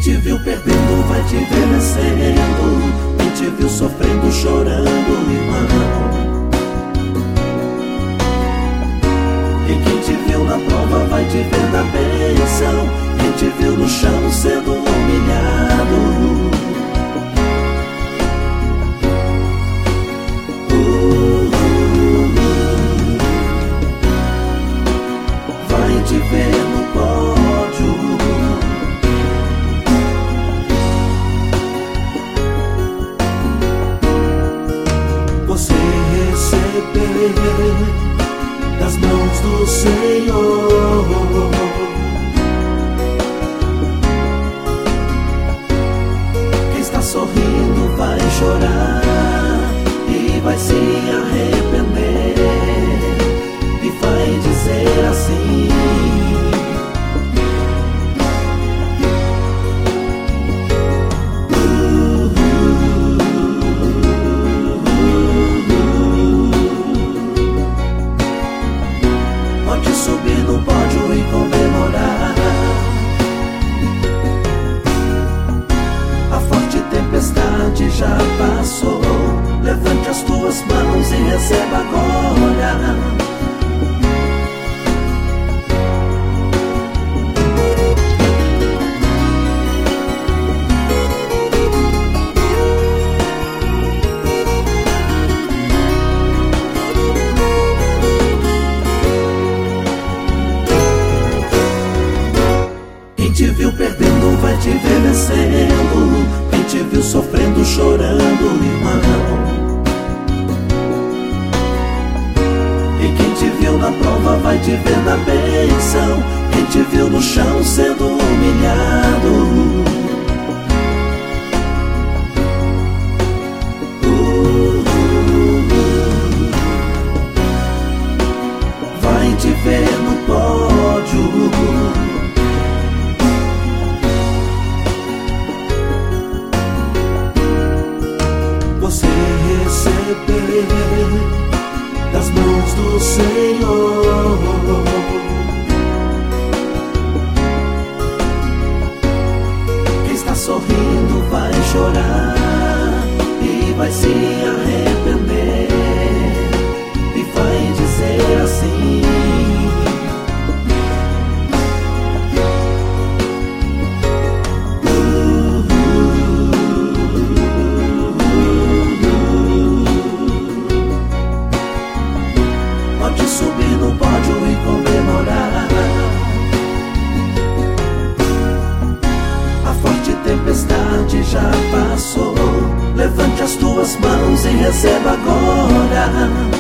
te viu perdendo vai te ver vencendo. Quem te viu sofrendo, chorando, irmão. E quem te viu na prova vai te ver na bênção. Quem te viu no chão sendo humilhado, vai te ver no pódio. Você receber das mãos do Senhor quem está sorrindo vai chorar e vai se arrepender e vai dizer assim: pode subir no pódio e comemorar. A forte tempestade já passou. Levante as tuas mãos e receba agora. Quem te viu perdendo vai te ver vencendo. Quem te viu sofrendo, chorando, irmão. E quem te viu na prova vai te ver na bênção. Quem te viu no chão sendo humilhado, vai te ver no pódio. Você receber das mãos do Senhor quem está sorrindo vai chorar e vai se arrepender e vai dizer assim: pode subir no pódio e comemorar. A forte tempestade já passou. Levante as tuas mãos e receba agora.